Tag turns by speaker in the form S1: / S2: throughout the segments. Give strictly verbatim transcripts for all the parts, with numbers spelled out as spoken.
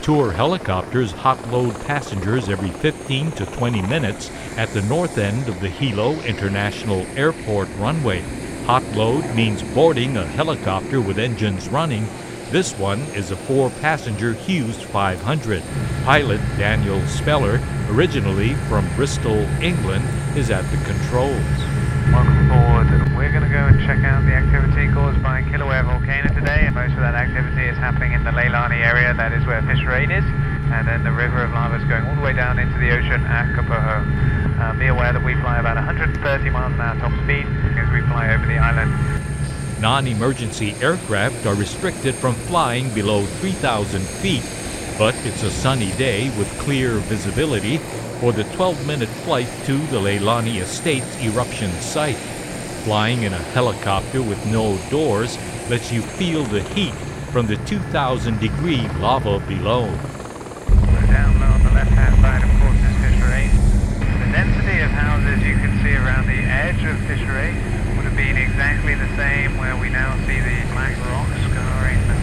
S1: Tour helicopters hot-load passengers every fifteen to twenty minutes at the north end of the Hilo International Airport runway. Hot load means boarding a helicopter with engines running. This one is a four-passenger Hughes five hundred. Pilot Daniel Speller, originally from Bristol, England, is at the controls.
S2: Welcome aboard. We're going to go and check out the activity caused by Kilauea volcano today. Most of that activity is happening in the Leilani area, that is where Fissure eight is, and then the river of lava is going all the way down into the ocean at Kapoho. Uh, be aware that we fly about one hundred thirty miles an hour top speed as we fly over the island.
S1: Non-emergency aircraft are restricted from flying below three thousand feet, but it's a sunny day with clear visibility for the twelve-minute flight to the Leilani Estates eruption site. Flying in a helicopter with no doors lets you feel the heat from the two thousand degree lava below.
S2: We're down low on the left-hand side, of course, is Fissure eight. The density of houses you can see around the edge of Fissure eight would have been exactly the same where we now see the black rocks scarring the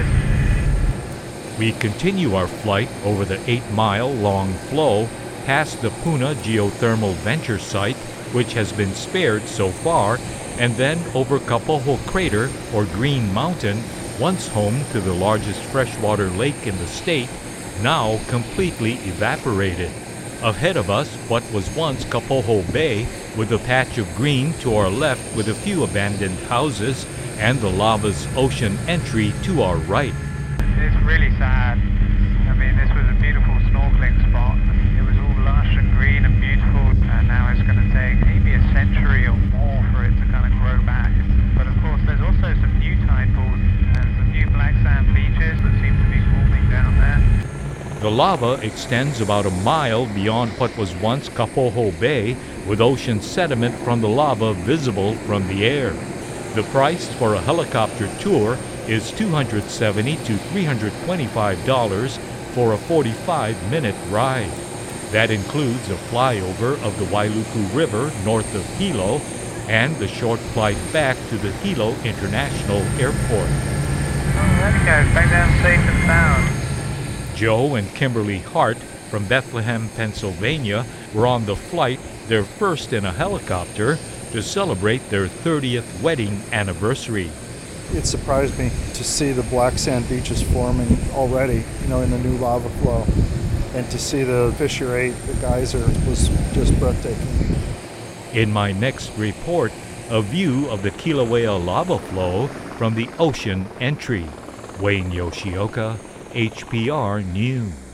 S2: surface.
S1: We continue our flight over the eight-mile long flow past the Puna Geothermal Venture site, which has been spared so far, and then over Kapoho Crater, or Green Mountain, once home to the largest freshwater lake in the state, now completely evaporated. Ahead of us, what was once Kapoho Bay, with a patch of green to our left with a few abandoned houses, and the lava's ocean entry to our right.
S2: It's really sad. I mean, this was a beautiful snorkeling spot. It was all lush and green and beautiful, and now it's going to take maybe a century or more for it to kind of grow back. But of course, there's also some new tide pools and some new black sand beaches that seem to be forming down there.
S1: The lava extends about a mile beyond what was once Kapoho Bay, with ocean sediment from the lava visible from the air. The price for a helicopter tour is two hundred seventy dollars to three hundred twenty-five dollars for a forty-five minute ride. That includes a flyover of the Wailuku River north of Hilo and the short flight back to the Hilo International Airport.
S2: Oh, there we go, back down safe and sound.
S1: Joe and Kimberly Hart from Bethlehem, Pennsylvania were on the flight, their first in a helicopter, to celebrate their thirtieth wedding anniversary.
S3: It surprised me to see the black sand beaches forming already, you know, in the new lava flow. And to see the Fissure eight, the geyser, was just breathtaking.
S1: In my next report, a view of the Kilauea lava flow from the ocean entry. Wayne Yoshioka, H P R News.